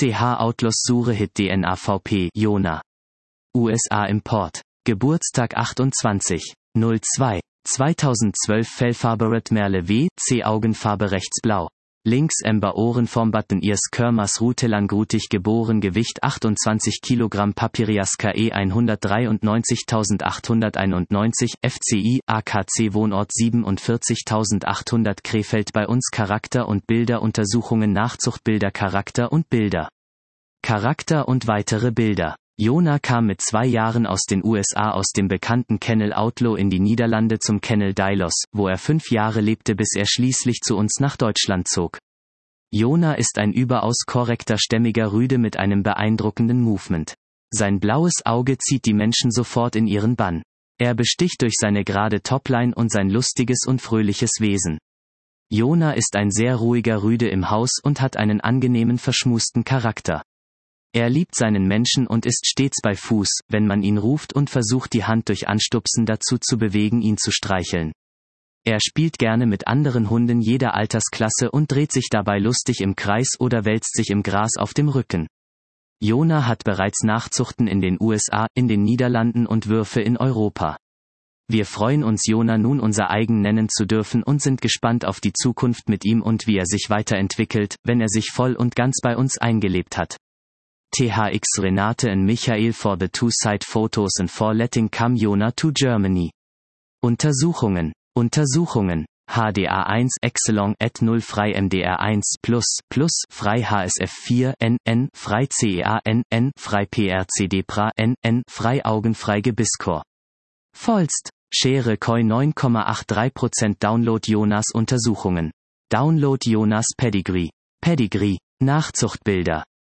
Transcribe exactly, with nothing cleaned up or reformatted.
C H Outlaws Sure Hit D N A V P Jona. U S A Import. Geburtstag achtundzwanzig null zwei zweitausendzwölf Fellfarbe Red Merle W C Augenfarbe rechts blau. Links Ember Ohrenform Button Ears Körmers Rutelangutig geboren Gewicht achtundzwanzig Kilogramm Papyrias K E hundertdreiundneunzigtausendachthunderteinundneunzig F C I A K C Wohnort siebenundvierzigtausendachthundert Krefeld Bei uns Charakter und Bilder Untersuchungen Nachzuchtbilder Charakter und Bilder Charakter und weitere Bilder. Jona kam mit zwei Jahren aus den U S A aus dem bekannten Kennel Outlaw in die Niederlande zum Kennel Dylos, wo er fünf Jahre lebte bis er schließlich zu uns nach Deutschland zog. Jona ist ein überaus korrekter stämmiger Rüde mit einem beeindruckenden Movement. Sein blaues Auge zieht die Menschen sofort in ihren Bann. Er besticht durch seine gerade Topline und sein lustiges und fröhliches Wesen. Jona ist ein sehr ruhiger Rüde im Haus und hat einen angenehmen verschmusten Charakter. Er liebt seinen Menschen und ist stets bei Fuß, wenn man ihn ruft und versucht die Hand durch Anstupsen dazu zu bewegen, ihn zu streicheln. Er spielt gerne mit anderen Hunden jeder Altersklasse und dreht sich dabei lustig im Kreis oder wälzt sich im Gras auf dem Rücken. Jona hat bereits Nachzuchten in den U S A, in den Niederlanden und Würfe in Europa. Wir freuen uns, Jona nun unser eigen nennen zu dürfen und sind gespannt auf die Zukunft mit ihm und wie er sich weiterentwickelt, wenn er sich voll und ganz bei uns eingelebt hat. T H X Renate and Michael for the two side photos and for letting come Jona to Germany. Untersuchungen. Untersuchungen. H D A eins Excelon et null frei M D R eins plus plus frei H S F vier N N frei C E A N N frei P R C D P R A N N frei Augenfrei Gebisskor. Vollst. Schere Koi neun Komma dreiundachtzig Prozent Download Jonas Untersuchungen. Download Jonas Pedigree. Pedigree. Nachzuchtbilder.